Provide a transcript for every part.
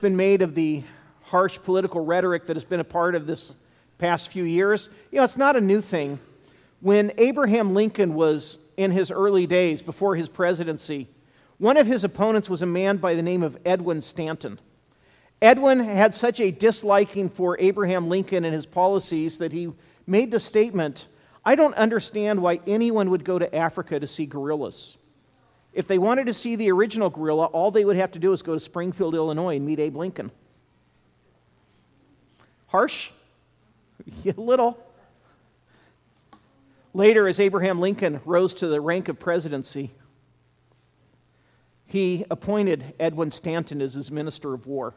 Been made of the harsh political rhetoric that has been a part of this past few years. It's not a new thing. When Abraham Lincoln was in his early days, before his presidency, one of his opponents was a man by the name of Edwin Stanton. Edwin had such a disliking for Abraham Lincoln and his policies that he made the statement, "I don't understand why anyone would go to Africa to see gorillas. If they wanted to see the original gorilla, all they would have to do is go to Springfield, Illinois and meet Abe Lincoln." Harsh? A little. Later, as Abraham Lincoln rose to the rank of presidency, he appointed Edwin Stanton as his Minister of War.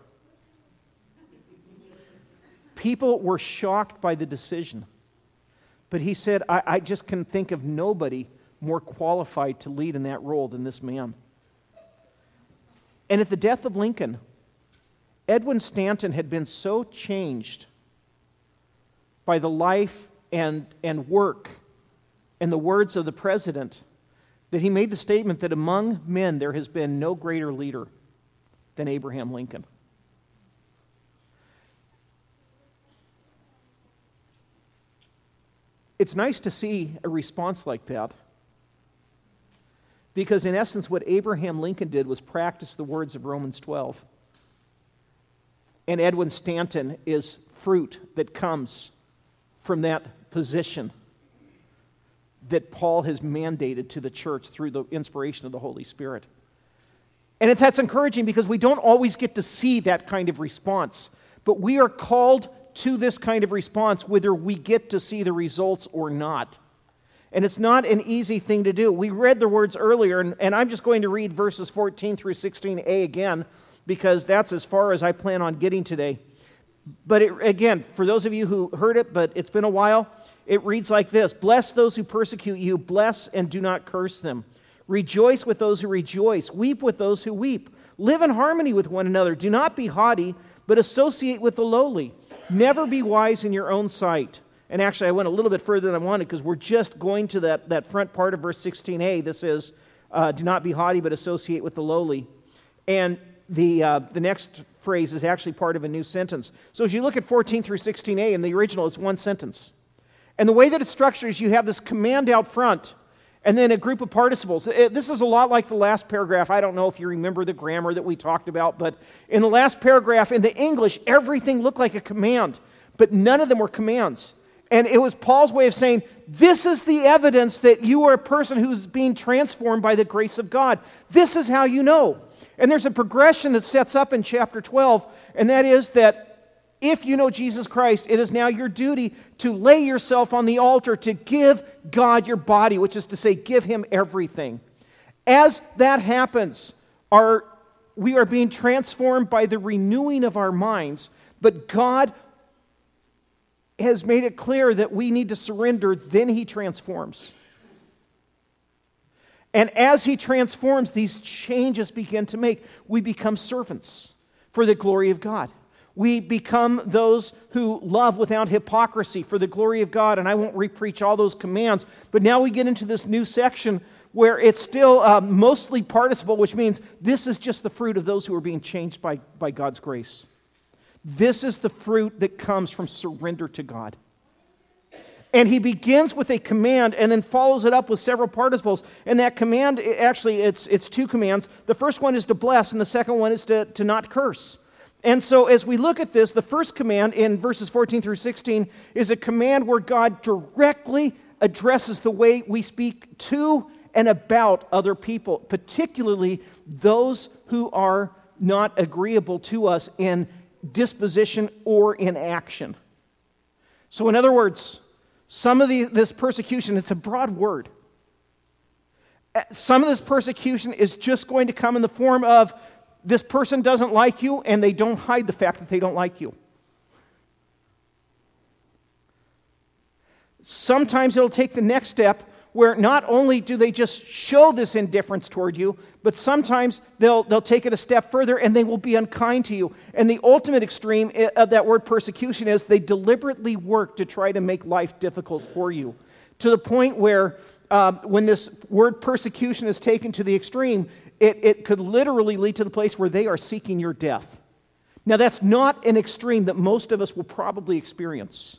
People were shocked by the decision, but he said, I just can think of nobody more qualified to lead in that role than this man. And at the death of Lincoln, Edwin Stanton had been so changed by the life and work and the words of the president that he made the statement that among men there has been no greater leader than Abraham Lincoln. It's nice to see a response like that, because in essence what Abraham Lincoln did was practice the words of Romans 12. And Edwin Stanton is fruit that comes from that position that Paul has mandated to the church through the inspiration of the Holy Spirit. And that's encouraging because we don't always get to see that kind of response, but we are called to this kind of response whether we get to see the results or not. And it's not an easy thing to do. We read the words earlier, and I'm just going to read verses 14 through 16a again, because that's as far as I plan on getting today. But again, for those of you who heard it, but it's been a while, it reads like this: "Bless those who persecute you, bless and do not curse them. Rejoice with those who rejoice, weep with those who weep. Live in harmony with one another. Do not be haughty, but associate with the lowly. Never be wise in your own sight." And actually, I went a little bit further than I wanted because we're just going to that front part of verse 16a. This is, "Do not be haughty, but associate with the lowly." And the next phrase is actually part of a new sentence. So as you look at 14 through 16a, in the original, it's one sentence. And the way that it's structured is you have this command out front, and then a group of participles. This is a lot like the last paragraph. I don't know if you remember the grammar that we talked about, but in the last paragraph, in the English, everything looked like a command, but none of them were commands. And it was Paul's way of saying, this is the evidence that you are a person who's being transformed by the grace of God. This is how you know. And there's a progression that sets up in chapter 12, and that is that if you know Jesus Christ, it is now your duty to lay yourself on the altar to give God your body, which is to say, give Him everything. As that happens, we are being transformed by the renewing of our minds, but God has made it clear that we need to surrender, then He transforms. And as He transforms, these changes begin to make. We become servants for the glory of God. We become those who love without hypocrisy for the glory of God. And I won't repreach all those commands, but now we get into this new section where it's still mostly participle, which means this is just the fruit of those who are being changed by God's grace. This is the fruit that comes from surrender to God. And he begins with a command and then follows it up with several participles. And that command, actually, it's two commands. The first one is to bless, and the second one is to not curse. And so as we look at this, the first command in verses 14 through 16 is a command where God directly addresses the way we speak to and about other people, particularly those who are not agreeable to us in disposition or in action. So in other words, some of this persecution, it's a broad word. Some of this persecution is just going to come in the form of this person doesn't like you, and they don't hide the fact that they don't like you. Sometimes it'll take the next step where not only do they just show this indifference toward you, but sometimes they'll take it a step further and they will be unkind to you. And the ultimate extreme of that word persecution is they deliberately work to try to make life difficult for you, to the point where when this word persecution is taken to the extreme, it could literally lead to the place where they are seeking your death. Now, that's not an extreme that most of us will probably experience.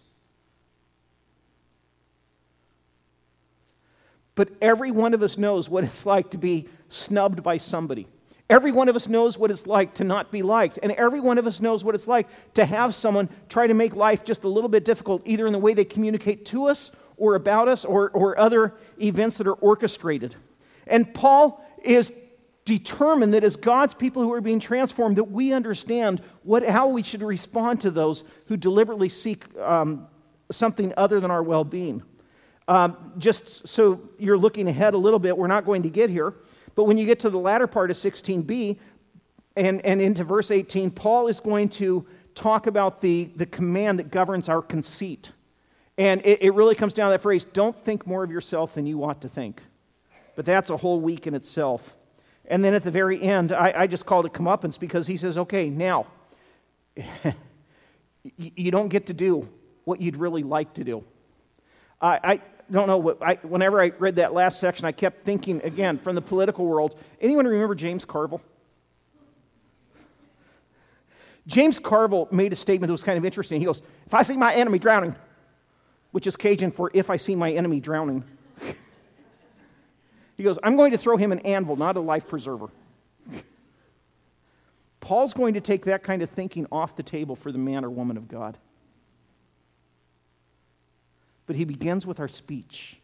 But every one of us knows what it's like to be snubbed by somebody. Every one of us knows what it's like to not be liked. And every one of us knows what it's like to have someone try to make life just a little bit difficult, either in the way they communicate to us or about us or other events that are orchestrated. And Paul is determined that as God's people who are being transformed, that we understand how we should respond to those who deliberately seek something other than our well-being. Just so you're looking ahead a little bit, we're not going to get here, but when you get to the latter part of 16b and into verse 18, Paul is going to talk about the command that governs our conceit. And it really comes down to that phrase, don't think more of yourself than you ought to think. But that's a whole week in itself. And then at the very end, I just called it comeuppance because he says, okay, now, you don't get to do what you'd really like to do. I don't know, whenever I read that last section, I kept thinking, again, from the political world, anyone remember James Carville? James Carville made a statement that was kind of interesting. He goes, if I see my enemy drowning, which is Cajun for if I see my enemy drowning, he goes, I'm going to throw him an anvil, not a life preserver. Paul's going to take that kind of thinking off the table for the man or woman of God. But he begins with our speech.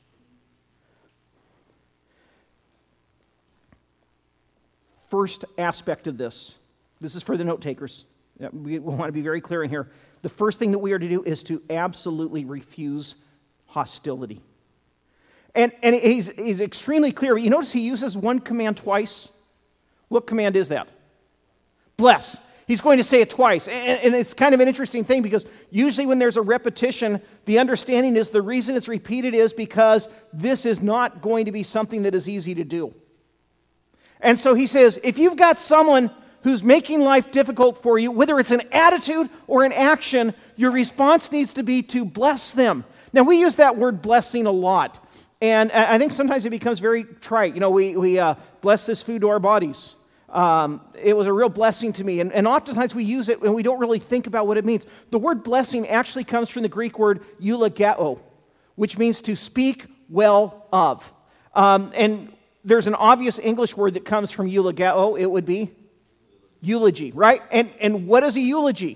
First aspect of this is for the note takers. We want to be very clear in here. The first thing that we are to do is to absolutely refuse hostility. And he's extremely clear. You notice he uses one command twice. What command is that? Bless. He's going to say it twice. And it's kind of an interesting thing because usually when there's a repetition, the understanding is the reason it's repeated is because this is not going to be something that is easy to do. And so he says, if you've got someone who's making life difficult for you, whether it's an attitude or an action, your response needs to be to bless them. Now, we use that word blessing a lot. And I think sometimes it becomes very trite. You know, we bless this food to our bodies. It was a real blessing to me. And oftentimes we use it and we don't really think about what it means. The word blessing actually comes from the Greek word eulogeo, which means to speak well of. And there's an obvious English word that comes from eulogeo. It would be eulogy, right? And what is a eulogy?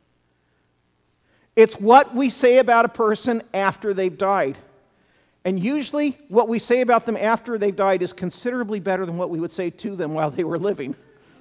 It's what we say about a person after they've died. And usually what we say about them after they've died is considerably better than what we would say to them while they were living.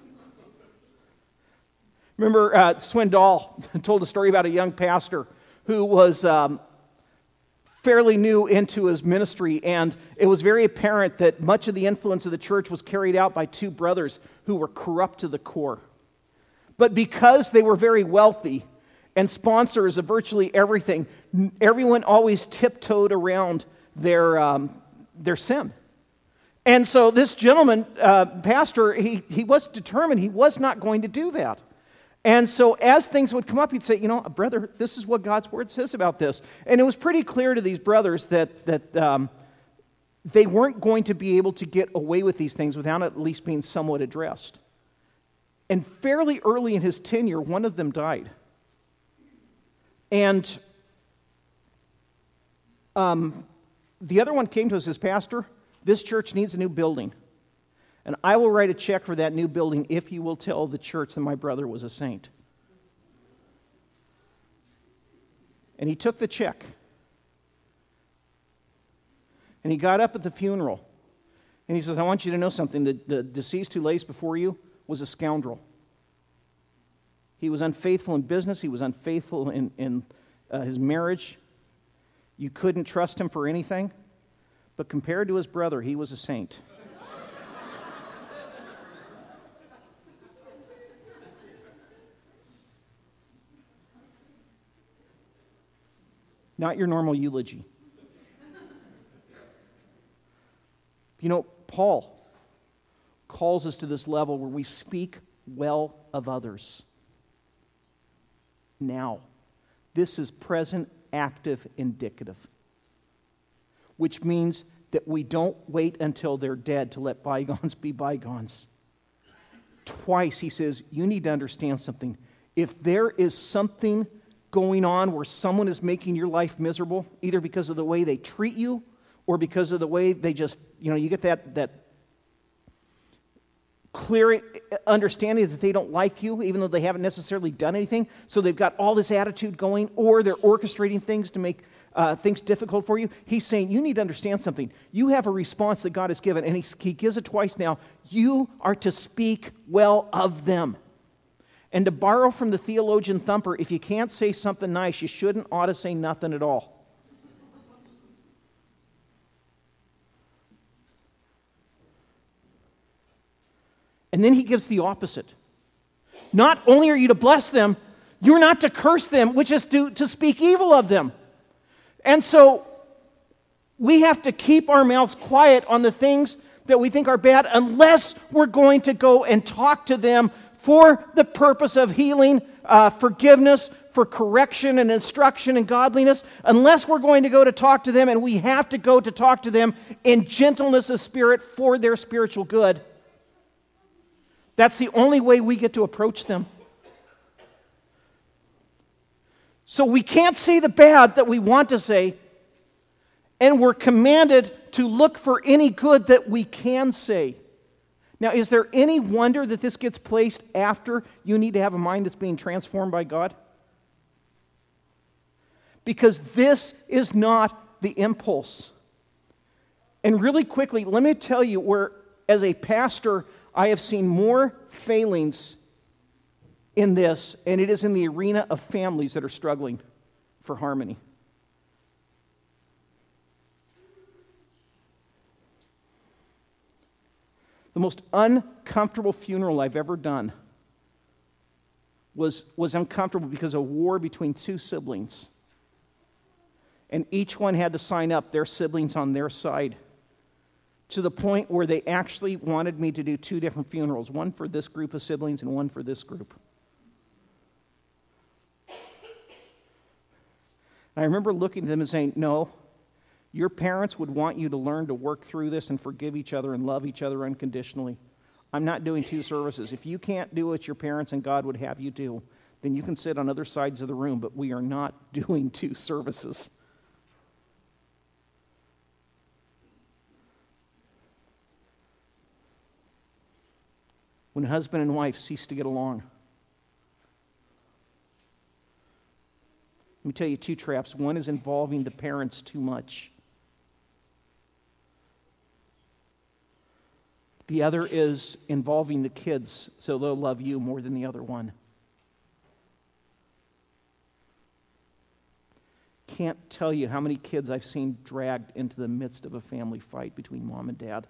Remember, Swindoll told a story about a young pastor who was fairly new into his ministry, and it was very apparent that much of the influence of the church was carried out by two brothers who were corrupt to the core. But because they were very wealthy and sponsors of virtually everything, everyone always tiptoed around their sin. And so this gentleman, pastor, he was determined he was not going to do that. And so as things would come up, he'd say, you know, brother, this is what God's word says about this. And it was pretty clear to these brothers that they weren't going to be able to get away with these things without at least being somewhat addressed. And fairly early in his tenure, one of them died. And the other one came to us as, Pastor, this church needs a new building. And I will write a check for that new building if you will tell the church that my brother was a saint. And he took the check. And he got up at the funeral. And he says, I want you to know something. The deceased who lays before you was a scoundrel. He was unfaithful in business. He was unfaithful in his marriage. You couldn't trust him for anything. But compared to his brother, he was a saint. Not your normal eulogy. You know, Paul calls us to this level where we speak well of others. Now, this is present, active, indicative, which means that we don't wait until they're dead to let bygones be bygones. Twice he says, you need to understand something. If there is something going on where someone is making your life miserable, either because of the way they treat you or because of the way they just, you get that clear understanding that they don't like you, even though they haven't necessarily done anything, so they've got all this attitude going, or they're orchestrating things to make things difficult for you. He's saying, you need to understand something. You have a response that God has given, and he gives it twice now. You are to speak well of them. And to borrow from the theologian Thumper, if you can't say something nice, you ought to say nothing at all. And then he gives the opposite. Not only are you to bless them, you're not to curse them, which is to speak evil of them. And so we have to keep our mouths quiet on the things that we think are bad unless we're going to go and talk to them for the purpose of healing, forgiveness, for correction and instruction and godliness, unless we're going to go to talk to them, and we have to go to talk to them in gentleness of spirit for their spiritual good. That's the only way we get to approach them. So we can't say the bad that we want to say, and we're commanded to look for any good that we can say. Now, is there any wonder that this gets placed after you need to have a mind that's being transformed by God? Because this is not the impulse. And really quickly, let me tell you where, as a pastor, I have seen more failings in this, and it is in the arena of families that are struggling for harmony. The most uncomfortable funeral I've ever done was uncomfortable because of a war between two siblings. And each one had to sign up their siblings on their side, to the point where they actually wanted me to do two different funerals, one for this group of siblings and one for this group. I remember looking at them and saying, no, your parents would want you to learn to work through this and forgive each other and love each other unconditionally. I'm not doing two services. If you can't do what your parents and God would have you do, then you can sit on other sides of the room, but we are not doing two services. When husband and wife cease to get along, let me tell you two traps. One is involving the parents too much. The other is involving the kids so they'll love you more than the other one. Can't tell you how many kids I've seen dragged into the midst of a family fight between mom and dad.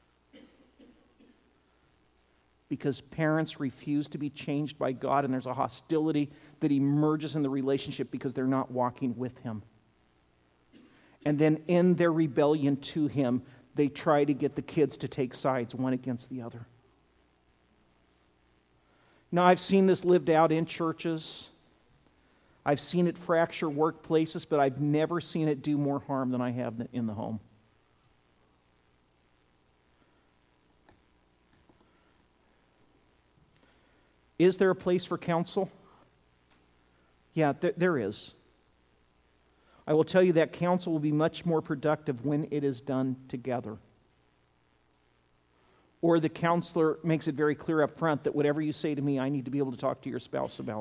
Because parents refuse to be changed by God, and there's a hostility that emerges in the relationship because they're not walking with Him. And then in their rebellion to Him, they try to get the kids to take sides, one against the other. Now, I've seen this lived out in churches. I've seen it fracture workplaces, but I've never seen it do more harm than I have in the home. Is there a place for counsel? Yeah, there is. I will tell you that counsel will be much more productive when it is done together. Or the counselor makes it very clear up front that whatever you say to me, I need to be able to talk to your spouse about.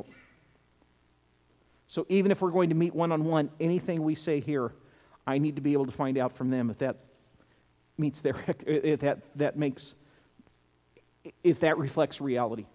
So even if we're going to meet one-on-one, anything we say here, I need to be able to find out from them if that meets their, if that reflects reality.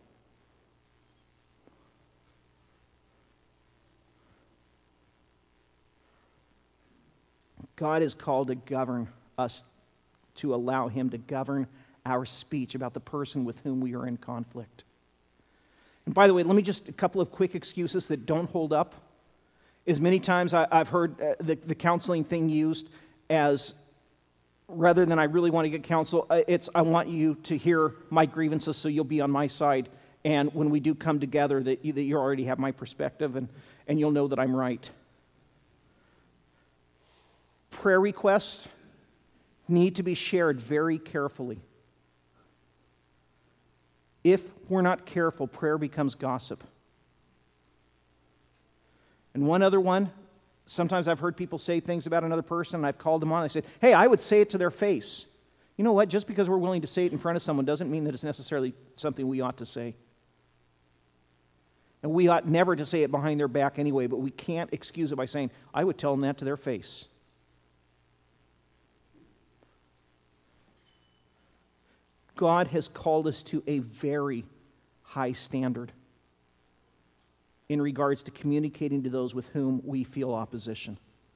God is called to govern us, to allow Him to govern our speech about the person with whom we are in conflict. And by the way, let me just, a couple of quick excuses that don't hold up. As many times I've heard the counseling thing used as, rather than I really want to get counsel, it's I want you to hear my grievances so you'll be on my side. And when we do come together, that you already have my perspective and you'll know that I'm right. Prayer requests need to be shared very carefully. If we're not careful, prayer becomes gossip. And one other one, sometimes I've heard people say things about another person, and I've called them on, and I said, hey, I would say it to their face. You know what? Just because we're willing to say it in front of someone doesn't mean that it's necessarily something we ought to say. And we ought never to say it behind their back anyway, but we can't excuse it by saying, I would tell them that to their face. God has called us to a very high standard in regards to communicating to those with whom we feel opposition.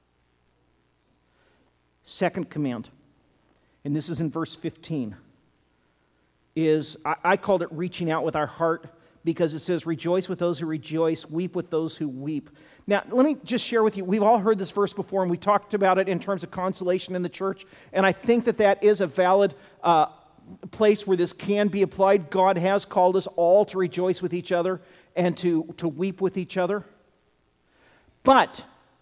Second command, and this is in verse 15, is, I called it reaching out with our heart, because it says, rejoice with those who rejoice, weep with those who weep. Now, let me just share with you, we've all heard this verse before, and we talked about it in terms of consolation in the church, and I think that that is a valid place where this can be applied. God has called us all to rejoice with each other and to weep with each other. But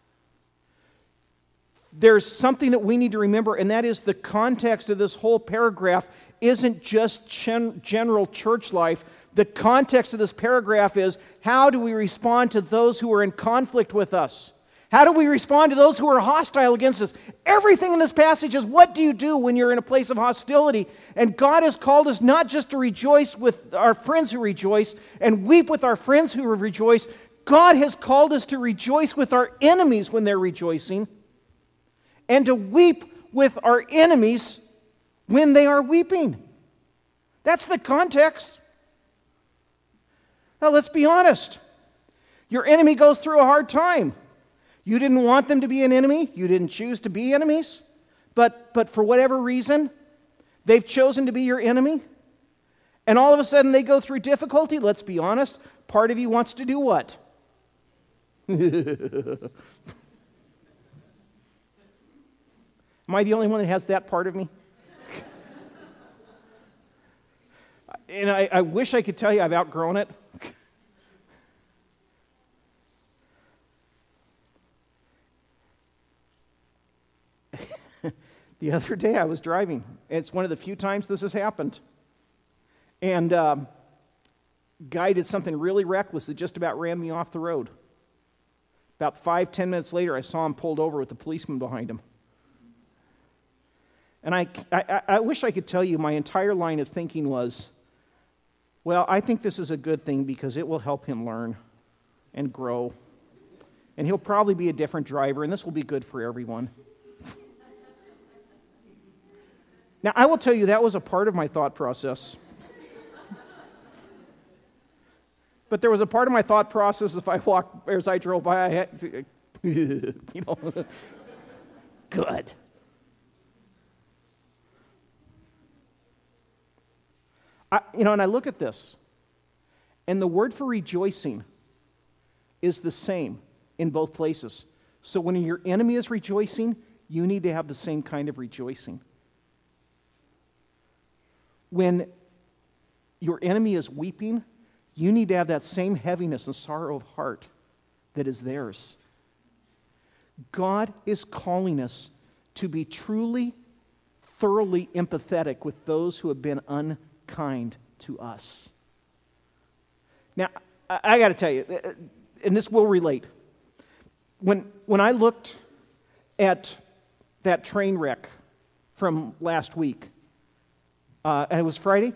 there's something that we need to remember, and that is the context of this whole paragraph isn't just general church life. The context of this paragraph is, how do we respond to those who are in conflict with us? How do we respond to those who are hostile against us? Everything in this passage is, what do you do when you're in a place of hostility? And God has called us not just to rejoice with our friends who rejoice and weep with our friends who rejoice. God has called us to rejoice with our enemies when they're rejoicing, and to weep with our enemies when they are weeping. That's the context. Now, let's be honest. Your enemy goes through a hard time. You didn't want them to be an enemy. You didn't choose to be enemies. But for whatever reason, they've chosen to be your enemy. And all of a sudden, they go through difficulty. Let's be honest. Part of you wants to do what? Am I the only one that has that part of me? And I wish I could tell you I've outgrown it. The other day I was driving. It's one of the few times this has happened. And guy did something really reckless that just about ran me off the road. About 5-10 minutes later, I saw him pulled over with the policeman behind him. And I wish I could tell you my entire line of thinking was, well, I think this is a good thing because it will help him learn and grow. And he'll probably be a different driver, and this will be good for everyone. Now, I will tell you that was a part of my thought process. But there was a part of my thought process as I drove by, I had to, good. And I look at this, and the word for rejoicing is the same in both places. So when your enemy is rejoicing, you need to have the same kind of rejoicing. When your enemy is weeping, you need to have that same heaviness and sorrow of heart that is theirs. God is calling us to be truly, thoroughly empathetic with those who have been unkind to us. Now, I got to tell you, and this will relate. When I looked at that train wreck from last week, and it was Friday,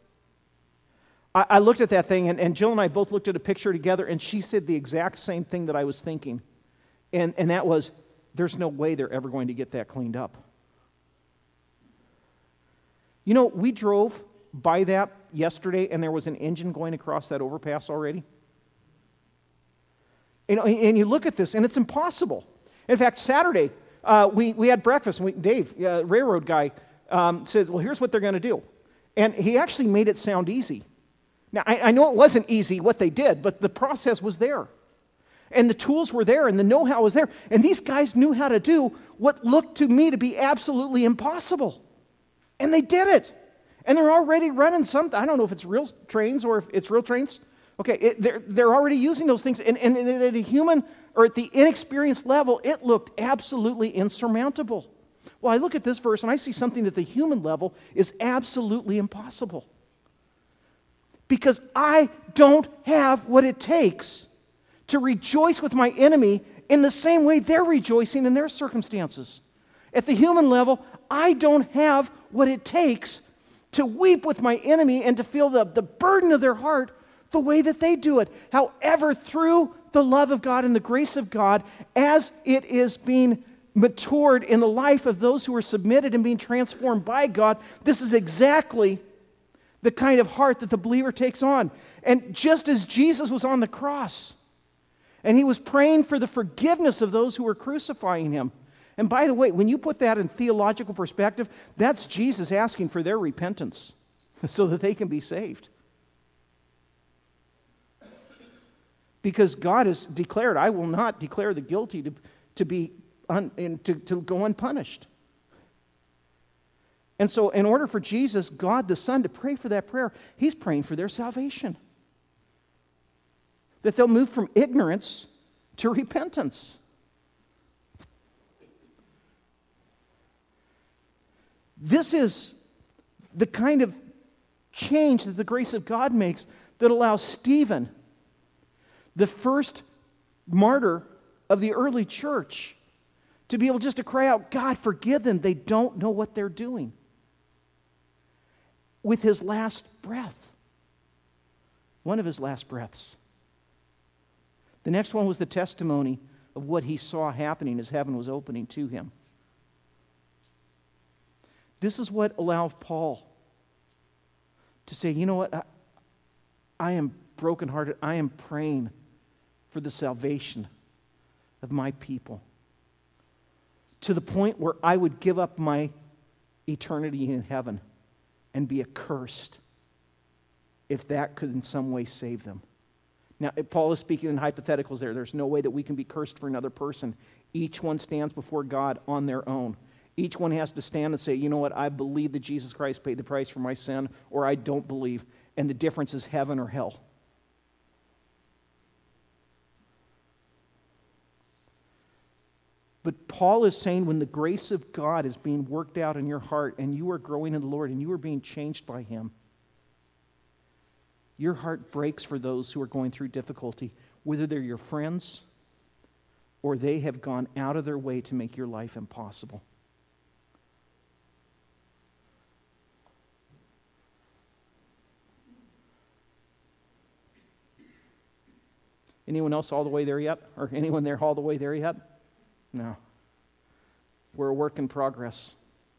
I looked at that thing, and Jill and I both looked at a picture together, and she said the exact same thing that I was thinking. And that was, there's no way they're ever going to get that cleaned up. You know, we drove by that yesterday, and there was an engine going across that overpass already. And you look at this, and it's impossible. In fact, Saturday, we had breakfast, and Dave, railroad guy, says, well, here's what they're going to do. And he actually made it sound easy. Now, I know it wasn't easy what they did, but the process was there. And the tools were there, and the know-how was there. And these guys knew how to do what looked to me to be absolutely impossible. And they did it. And they're already running something. I don't know if it's real trains or if it's real trains. Okay, they're already using those things. And at a human or at the inexperienced level, it looked absolutely insurmountable. Well, I look at this verse and I see something at the human level is absolutely impossible. Because I don't have what it takes to rejoice with my enemy in the same way they're rejoicing in their circumstances. At the human level, I don't have what it takes to weep with my enemy and to feel the burden of their heart the way that they do it. However, through the love of God and the grace of God, as it is being matured in the life of those who are submitted and being transformed by God, this is exactly the kind of heart that the believer takes on. And just as Jesus was on the cross, and he was praying for the forgiveness of those who were crucifying him. And by the way, when you put that in theological perspective, that's Jesus asking for their repentance so that they can be saved. Because God has declared, I will not declare the guilty to go unpunished. And so in order for Jesus, God the Son, to pray for that prayer, he's praying for their salvation. That they'll move from ignorance to repentance. This is the kind of change that the grace of God makes that allows Stephen, the first martyr of the early church, to be able just to cry out, God, forgive them. They don't know what they're doing. With his last breath. One of his last breaths. The next one was the testimony of what he saw happening as heaven was opening to him. This is what allowed Paul to say, you know what, I am brokenhearted. I am praying for the salvation of my people. To the point where I would give up my eternity in heaven and be accursed if that could in some way save them. Now, Paul is speaking in hypotheticals there. There's no way that we can be cursed for another person. Each one stands before God on their own. Each one has to stand and say, you know what, I believe that Jesus Christ paid the price for my sin, or I don't believe. And the difference is heaven or hell. But Paul is saying when the grace of God is being worked out in your heart and you are growing in the Lord and you are being changed by him, your heart breaks for those who are going through difficulty, whether they're your friends or they have gone out of their way to make your life impossible. Anyone else all the way there yet? Or anyone there all the way there yet? No. We're a work in progress.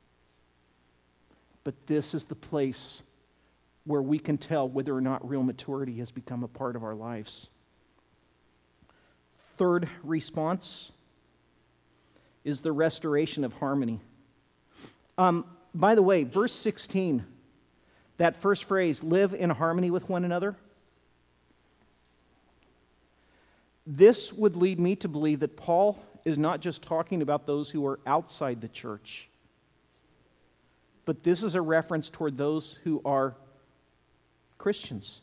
But this is the place where we can tell whether or not real maturity has become a part of our lives. Third response is the restoration of harmony. By the way, verse 16, that first phrase, live in harmony with one another, this would lead me to believe that Paul is not just talking about those who are outside the church, but this is a reference toward those who are Christians.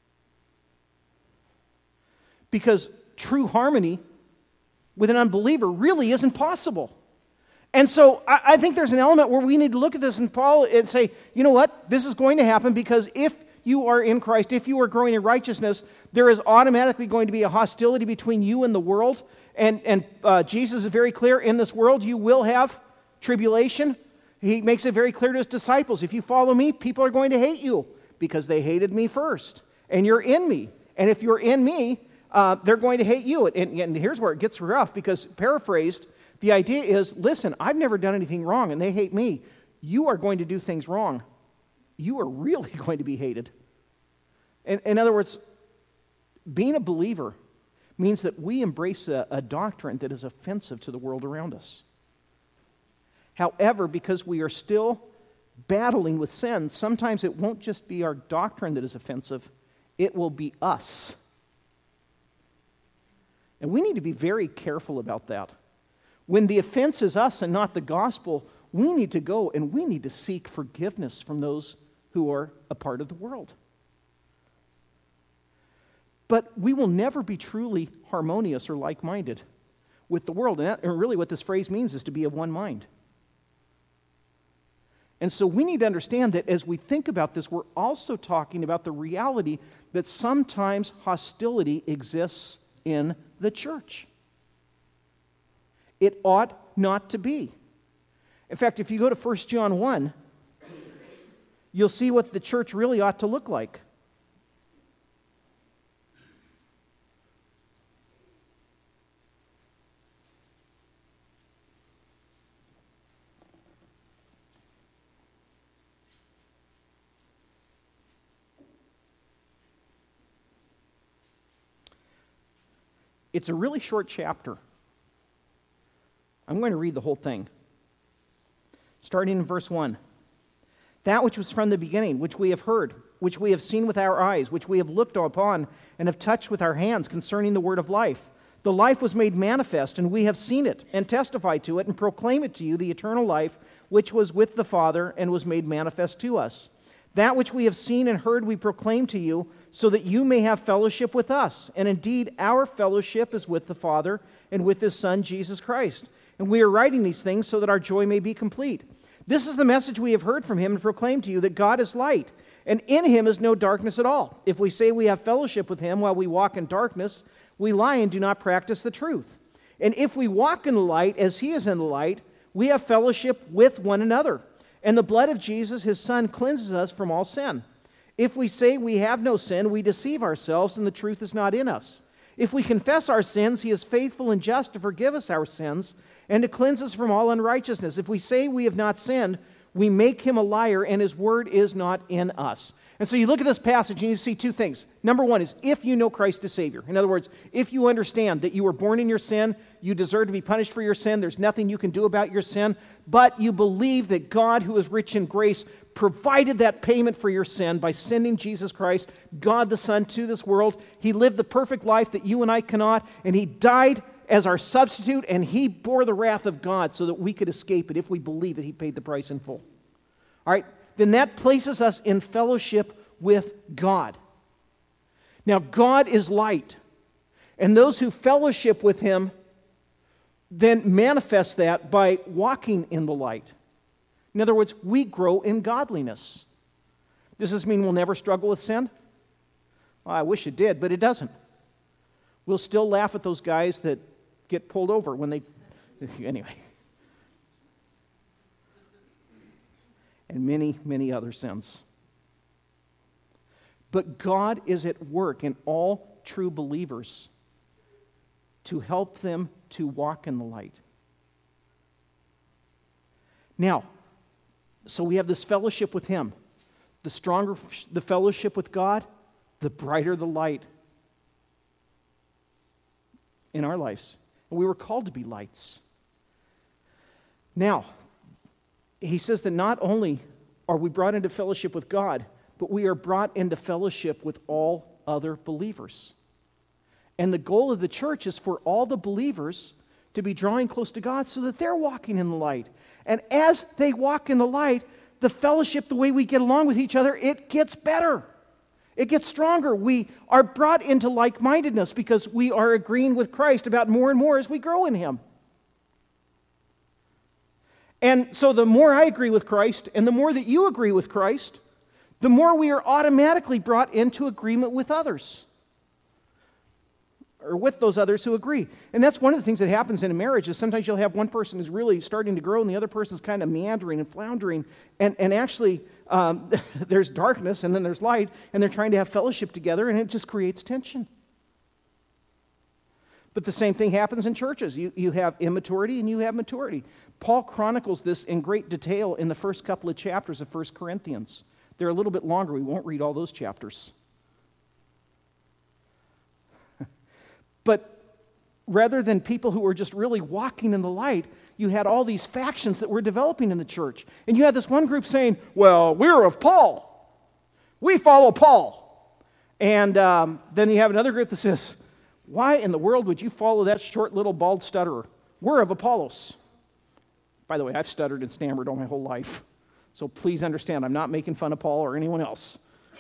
Because true harmony with an unbeliever really isn't possible. And so I think there's an element where we need to look at this and Paul and say, you know what, this is going to happen because if you are in Christ, if you are growing in righteousness, there is automatically going to be a hostility between you and the world. And Jesus is very clear, in this world you will have tribulation. He makes it very clear to his disciples, if you follow me, people are going to hate you because they hated me first. And you're in me. And if you're in me, they're going to hate you. And here's where it gets rough, because paraphrased, the idea is, listen, I've never done anything wrong and they hate me. You are going to do things wrong. You are really going to be hated. In other words, being a believer means that we embrace a doctrine that is offensive to the world around us. However, because we are still battling with sin, sometimes it won't just be our doctrine that is offensive, it will be us. And we need to be very careful about that. When the offense is us and not the gospel, we need to go and we need to seek forgiveness from those who are a part of the world. But we will never be truly harmonious or like-minded with the world. And really what this phrase means is to be of one mind. And so we need to understand that as we think about this, we're also talking about the reality that sometimes hostility exists in the church. It ought not to be. In fact, if you go to 1 John 1, you'll see what the church really ought to look like. It's a really short chapter. I'm going to read the whole thing. Starting in verse 1. That which was from the beginning, which we have heard, which we have seen with our eyes, which we have looked upon and have touched with our hands concerning the word of life. The life was made manifest, and we have seen it, and testify to it, and proclaim it to you, the eternal life, which was with the Father, and was made manifest to us. That which we have seen and heard we proclaim to you, so that you may have fellowship with us. And indeed, our fellowship is with the Father and with His Son, Jesus Christ. And we are writing these things so that our joy may be complete. This is the message we have heard from Him and proclaimed to you, that God is light, and in Him is no darkness at all. If we say we have fellowship with Him while we walk in darkness, we lie and do not practice the truth. And if we walk in the light as He is in the light, we have fellowship with one another. And the blood of Jesus, His Son, cleanses us from all sin. If we say we have no sin, we deceive ourselves, and the truth is not in us. If we confess our sins, He is faithful and just to forgive us our sins and to cleanse us from all unrighteousness. If we say we have not sinned, we make Him a liar, and His word is not in us. And so you look at this passage and you see two things. Number one is, if you know Christ as Savior. In other words, if you understand that you were born in your sin, you deserve to be punished for your sin, there's nothing you can do about your sin, but you believe that God, who is rich in grace, provided that payment for your sin by sending Jesus Christ, God the Son, to this world. He lived the perfect life that you and I cannot, and He died as our substitute, and He bore the wrath of God so that we could escape it if we believe that He paid the price in full. All right? Then that places us in fellowship with God. Now, God is light, and those who fellowship with Him then manifest that by walking in the light. In other words, we grow in godliness. Does this mean we'll never struggle with sin? Well, I wish it did, but it doesn't. We'll still laugh at those guys that get pulled over when they... Anyway. And many, many other sins. But God is at work in all true believers to help them to walk in the light. Now, so we have this fellowship with Him. The stronger the fellowship with God, the brighter the light in our lives. And we were called to be lights. Now, he says that not only are we brought into fellowship with God, but we are brought into fellowship with all other believers. And the goal of the church is for all the believers to be drawing close to God so that they're walking in the light. And as they walk in the light, the fellowship, the way we get along with each other, it gets better. It gets stronger. We are brought into like-mindedness because we are agreeing with Christ about more and more as we grow in Him. And so the more I agree with Christ and the more that you agree with Christ, the more we are automatically brought into agreement with others, or with those others who agree. And that's one of the things that happens in a marriage is sometimes you'll have one person who's really starting to grow and the other person's kind of meandering and floundering. And actually, there's darkness and then there's light, and they're trying to have fellowship together, and it just creates tension. But the same thing happens in churches. You have immaturity and you have maturity. Paul chronicles this in great detail in the first couple of chapters of 1 Corinthians. They're a little bit longer. We won't read all those chapters. But rather than people who were just really walking in the light, you had all these factions that were developing in the church. And you had this one group saying, well, we're of Paul. We follow Paul. And then you have another group that says, why in the world would you follow that short little bald stutterer? We're of Apollos. By the way, I've stuttered and stammered all my whole life. So please understand, I'm not making fun of Paul or anyone else.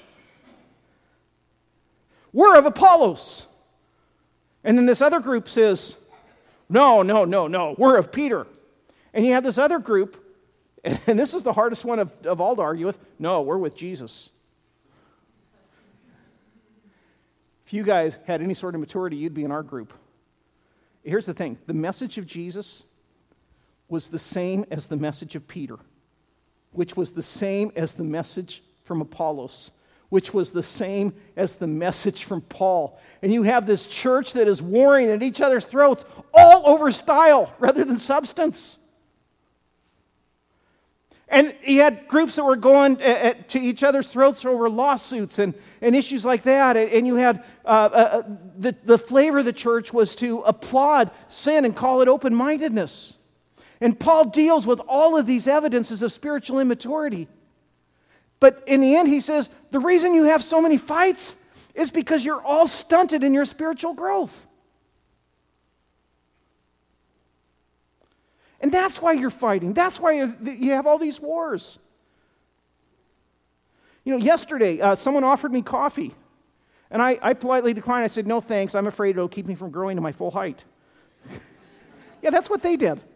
We're of Apollos. And then this other group says, no, we're of Peter. And you have this other group, and this is the hardest one of all to argue with, no, we're with Jesus. If you guys had any sort of maturity, you'd be in our group. Here's the thing. The message of Jesus was the same as the message of Peter, which was the same as the message from Apollos, which was the same as the message from Paul. And you have this church that is warring at each other's throats, all over style rather than substance. And you had groups that were going to each other's throats over lawsuits and issues like that. And you had the flavor of the church was to applaud sin and call it open-mindedness. And Paul deals with all of these evidences of spiritual immaturity. But in the end, he says, the reason you have so many fights is because you're all stunted in your spiritual growth. And that's why you're fighting. That's why you have all these wars. Yesterday, someone offered me coffee. And I politely declined. I said, no thanks. I'm afraid it'll keep me from growing to my full height. Yeah, that's what they did.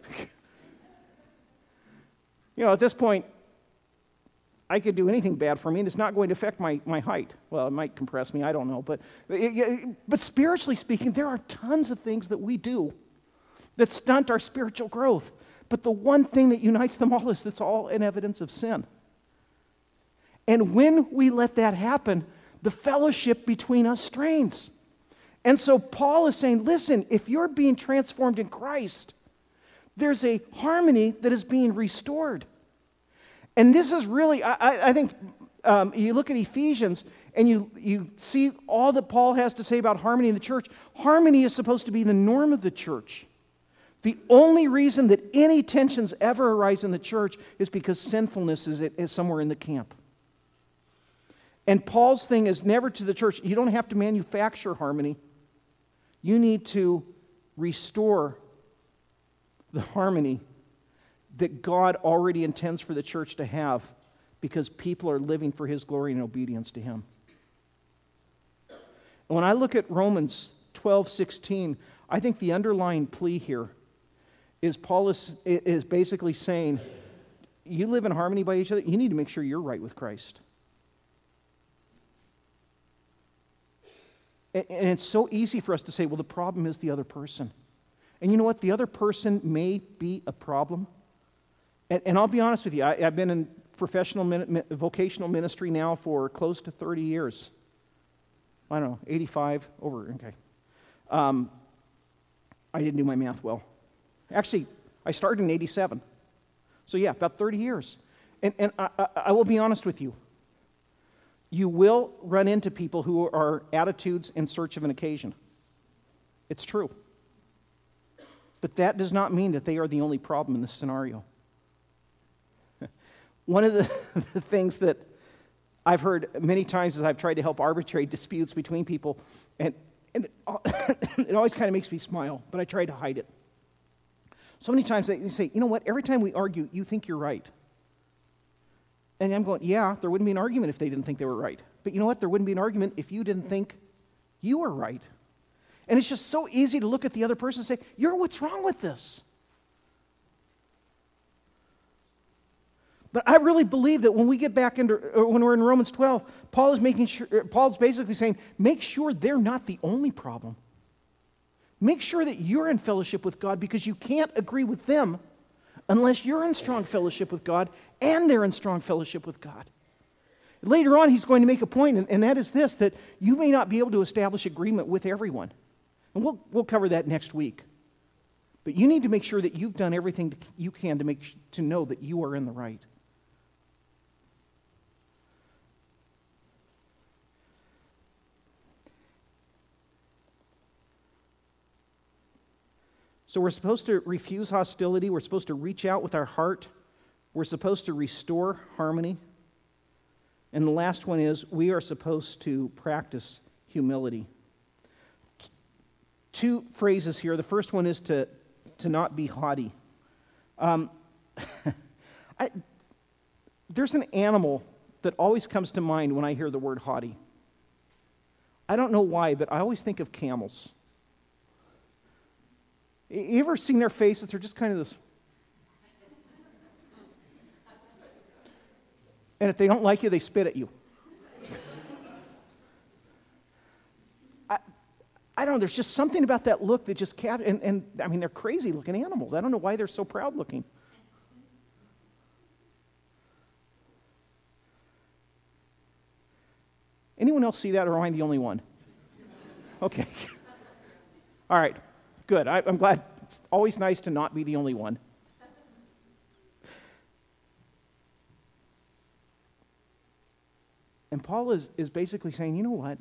At this point, I could do anything bad for me, and it's not going to affect my height. Well, it might compress me, I don't know. But spiritually speaking, there are tons of things that we do that stunt our spiritual growth. But the one thing that unites them all is that's all an evidence of sin. And when we let that happen, the fellowship between us strains. And so Paul is saying, listen, if you're being transformed in Christ, there's a harmony that is being restored. And this is really, I think, you look at Ephesians and you see all that Paul has to say about harmony in the church. Harmony is supposed to be the norm of the church. The only reason that any tensions ever arise in the church is because sinfulness is somewhere in the camp. And Paul's thing is never to the church, you don't have to manufacture harmony. You need to restore the harmony that God already intends for the church to have because people are living for His glory and obedience to Him. And when I look at Romans 12:16, I think the underlying plea here is Paul is basically saying, you live in harmony by each other, you need to make sure you're right with Christ. And it's so easy for us to say, well, the problem is the other person. And you know what? The other person may be a problem. And I'll be honest with you, I've been in professional vocational ministry now for close to 30 years. I don't know, 85 over, okay. I didn't do my math well. Actually, I started in 87. So yeah, about 30 years. And I will be honest with you. You will run into people who are attitudes in search of an occasion. It's true. But that does not mean that they are the only problem in this scenario. One of the things that I've heard many times as I've tried to help arbitrate disputes between people, and it always kind of makes me smile, but I try to hide it. So many times they say, you know what, every time we argue, you think you're right. And I'm going, yeah, there wouldn't be an argument if they didn't think they were right. But you know what, there wouldn't be an argument if you didn't think you were right. And it's just so easy to look at the other person and say, what's wrong with this? But I really believe that when we get back when we're in Romans 12, Paul's basically saying, make sure they're not the only problem. Make sure that you're in fellowship with God because you can't agree with them unless you're in strong fellowship with God and they're in strong fellowship with God. Later on, he's going to make a point, and that is this, that you may not be able to establish agreement with everyone. And we'll cover that next week. But you need to make sure that you've done everything you can to know that you are in the right. So we're supposed to refuse hostility. We're supposed to reach out with our heart. We're supposed to restore harmony. And the last one is we are supposed to practice humility. Two phrases here. The first one is to not be haughty. There's an animal that always comes to mind when I hear the word haughty. I don't know why, but I always think of camels. You ever seen their faces? They're just kind of this. And if they don't like you, they spit at you. I don't know, there's just something about that look that just and I mean, they're crazy looking animals. I don't know why they're so proud looking. Anyone else see that, or am I the only one? Okay. All right, good. I'm glad. It's always nice to not be the only one. And Paul is basically saying, you know what?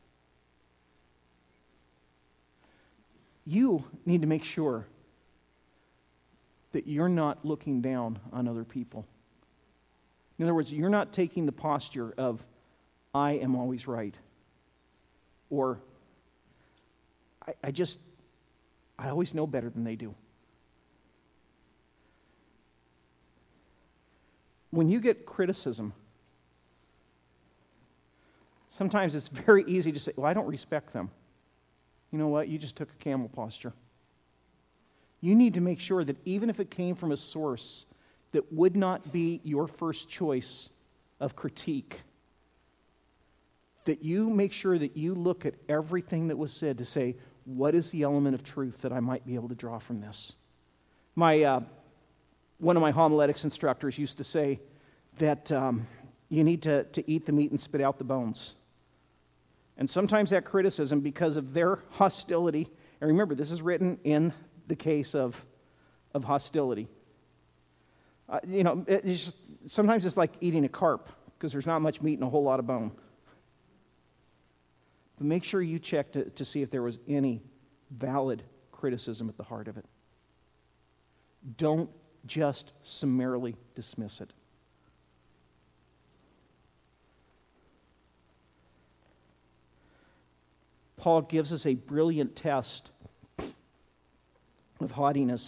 You need to make sure that you're not looking down on other people. In other words, you're not taking the posture of, I am always right. Or, I always know better than they do. When you get criticism, sometimes it's very easy to say, well, I don't respect them. You know what? You just took a camel posture. You need to make sure that even if it came from a source that would not be your first choice of critique, that you make sure that you look at everything that was said to say, what is the element of truth that I might be able to draw from this? One of my homiletics instructors used to say that you need to eat the meat and spit out the bones. And sometimes that criticism, because of their hostility, and remember, this is written in the case of hostility. Sometimes it's like eating a carp, because there's not much meat and a whole lot of bone. But make sure you check to see if there was any valid criticism at the heart of it. Don't just summarily dismiss it. Paul gives us a brilliant test of haughtiness.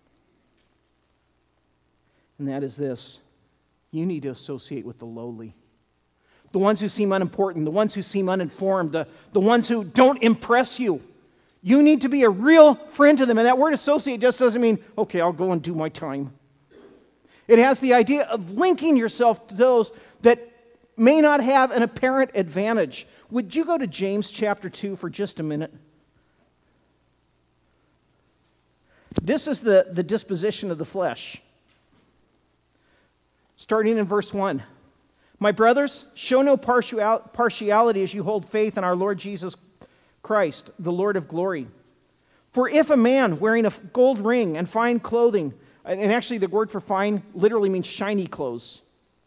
And that is this: you need to associate with the lowly. The ones who seem unimportant, the ones who seem uninformed, the ones who don't impress you. You need to be a real friend to them. And that word associate just doesn't mean, okay, I'll go and do my time. It has the idea of linking yourself to those that may not have an apparent advantage. Would you go to James chapter 2 for just a minute? This is the disposition of the flesh. Starting in verse 1. My brothers, show no partiality as you hold faith in our Lord Jesus Christ, the Lord of glory. For if a man wearing a gold ring and fine clothing, and actually the word for fine literally means shiny clothes,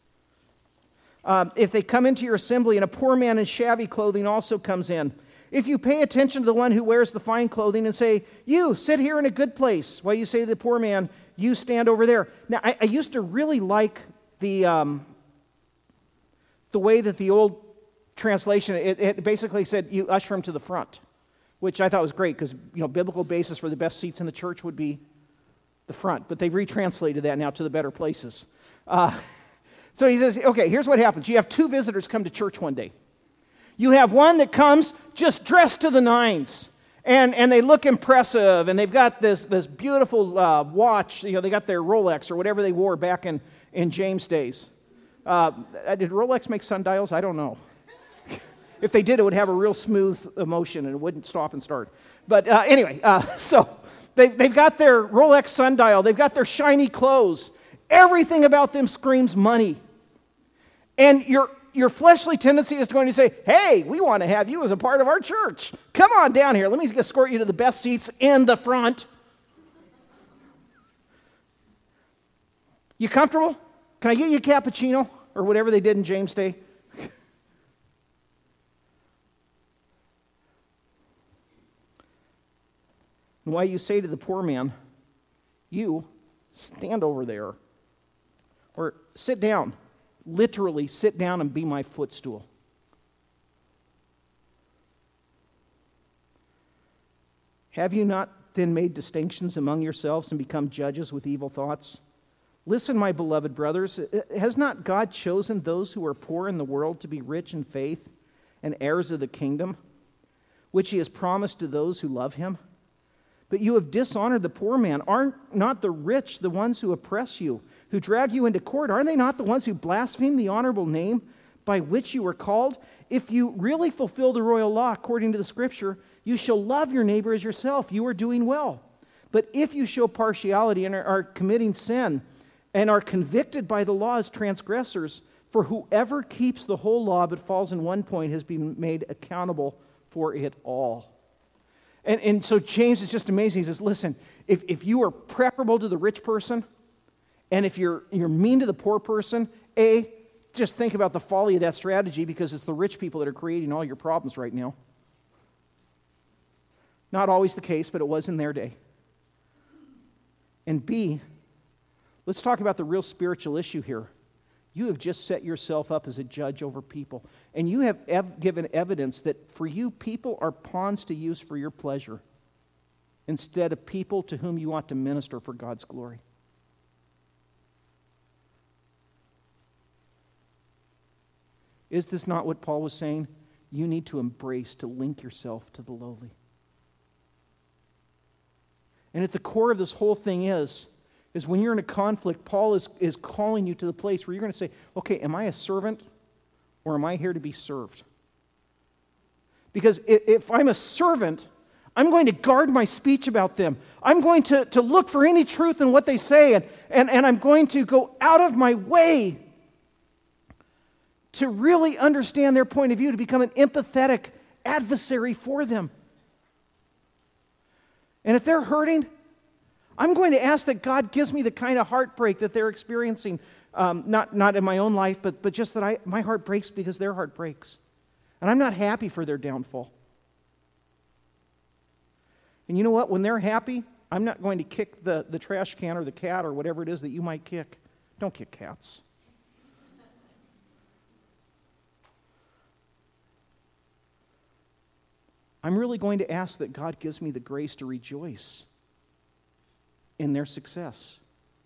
if they come into your assembly and a poor man in shabby clothing also comes in, if you pay attention to the one who wears the fine clothing and say, you sit here in a good place, while you say to the poor man, you stand over there. Now, I used to really like the way that the old translation, it basically said, you usher him to the front, which I thought was great because, biblical basis for the best seats in the church would be the front. But they've retranslated that now to the better places. So he says, okay, here's what happens. You have two visitors come to church one day. You have one that comes just dressed to the nines, and they look impressive, and they've got this beautiful watch. They got their Rolex or whatever they wore back in James' days. Did Rolex make sundials? I don't know. If they did, it would have a real smooth motion, and it wouldn't stop and start. But anyway, so they've got their Rolex sundial. They've got their shiny clothes. Everything about them screams money. And your fleshly tendency is going to say, hey, we want to have you as a part of our church. Come on down here. Let me escort you to the best seats in the front. You comfortable? Can I get you a cappuccino? Or whatever they did in James' day. And why you say to the poor man, you stand over there. Or sit down. Literally, sit down and be my footstool. Have you not then made distinctions among yourselves and become judges with evil thoughts? Listen, my beloved brothers, has not God chosen those who are poor in the world to be rich in faith and heirs of the kingdom, which he has promised to those who love him? But you have dishonored the poor man. Aren't not the rich the ones who oppress you, who drag you into court? Are they not the ones who blaspheme the honorable name by which you were called? If you really fulfill the royal law according to the Scripture, You shall love your neighbor as yourself. You are doing well. But if you show partiality and are committing sin and are convicted by the law as transgressors, for whoever keeps the whole law but falls in one point has been made accountable for it all. And so James is just amazing. He says, listen, if you are preferable to the rich person, and if you're mean to the poor person, just think about the folly of that strategy, because it's the rich people that are creating all your problems right now. Not always the case, but it was in their day. And B, let's talk about the real spiritual issue here. You have just set yourself up as a judge over people. And you have given evidence that for you, people are pawns to use for your pleasure instead of people to whom you ought to minister for God's glory. Is this not what Paul was saying? You need to embrace, to link yourself to the lowly. And at the core of this whole thing is when you're in a conflict, Paul is calling you to the place where you're going to say, okay, am I a servant or am I here to be served? Because if I'm a servant, I'm going to guard my speech about them. I'm going to look for any truth in what they say, and I'm going to go out of my way to really understand their point of view, to become an empathetic adversary for them. And if they're hurting, I'm going to ask that God gives me the kind of heartbreak that they're experiencing, not in my own life, but just that my heart breaks because their heart breaks. And I'm not happy for their downfall. And you know what? When they're happy, I'm not going to kick the trash can or the cat or whatever it is that you might kick. Don't kick cats. I'm really going to ask that God gives me the grace to rejoice in their success.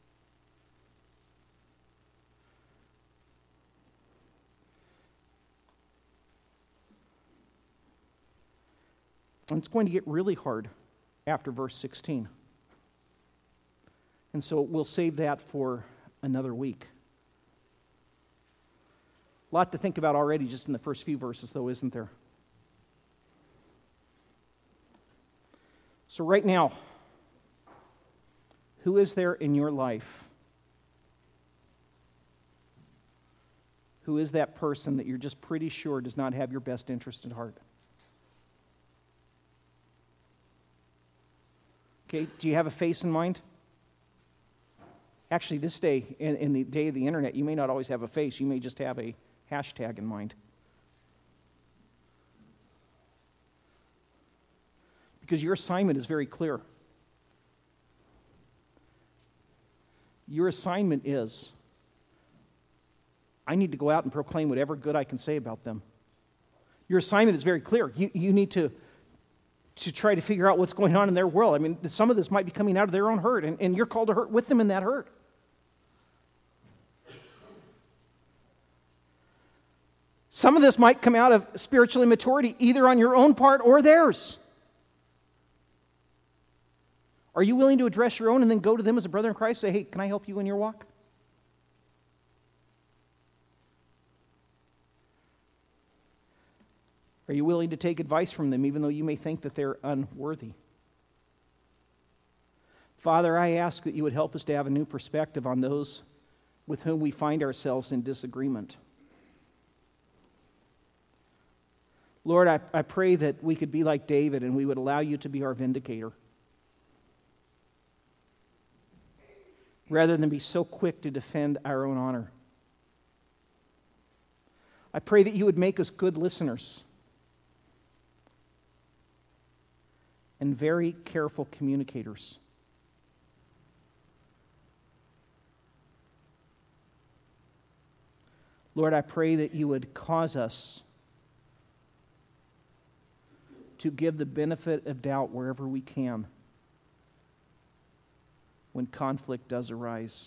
And it's going to get really hard after verse 16. And so we'll save that for another week. A lot to think about already just in the first few verses, though, isn't there? So right now, who is there in your life? Who is that person that you're just pretty sure does not have your best interest at heart? Okay, do you have a face in mind? Actually, this day, in the day of the internet, you may not always have a face. You may just have a hashtag in mind. Because your assignment is very clear. Your assignment is, I need to go out and proclaim whatever good I can say about them. Your assignment is very clear. You need to try to figure out what's going on in their world. I mean, some of this might be coming out of their own hurt, and you're called to hurt with them in that hurt. Some of this might come out of spiritual immaturity, either on your own part or theirs. Are you willing to address your own and then go to them as a brother in Christ, say, hey, can I help you in your walk? Are you willing to take advice from them even though you may think that they're unworthy? Father, I ask that you would help us to have a new perspective on those with whom we find ourselves in disagreement. Lord, I pray that we could be like David and we would allow you to be our vindicator, rather than be so quick to defend our own honor. I pray that you would make us good listeners and very careful communicators. Lord, I pray that you would cause us to give the benefit of doubt wherever we can when conflict does arise.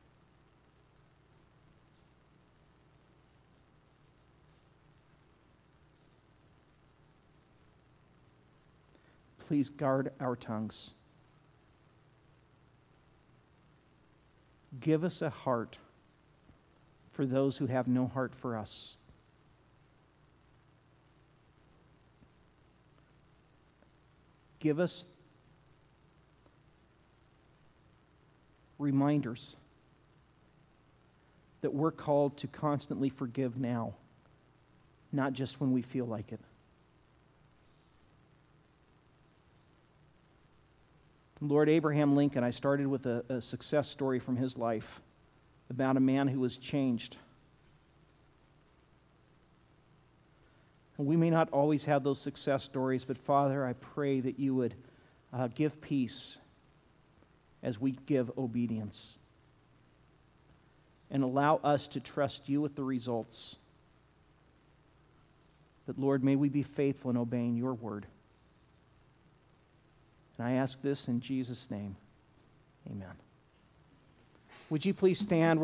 Please guard our tongues. Give us a heart for those who have no heart for us. give us reminders that we're called to constantly forgive now, not just when we feel like it. Lord, Abraham Lincoln, I started with a success story from his life about a man who was changed. And we may not always have those success stories, but Father, I pray that you would give peace as we give obedience, and allow us to trust you with the results. But Lord, may we be faithful in obeying your word. And I ask this in Jesus' name. Amen. Would you please stand?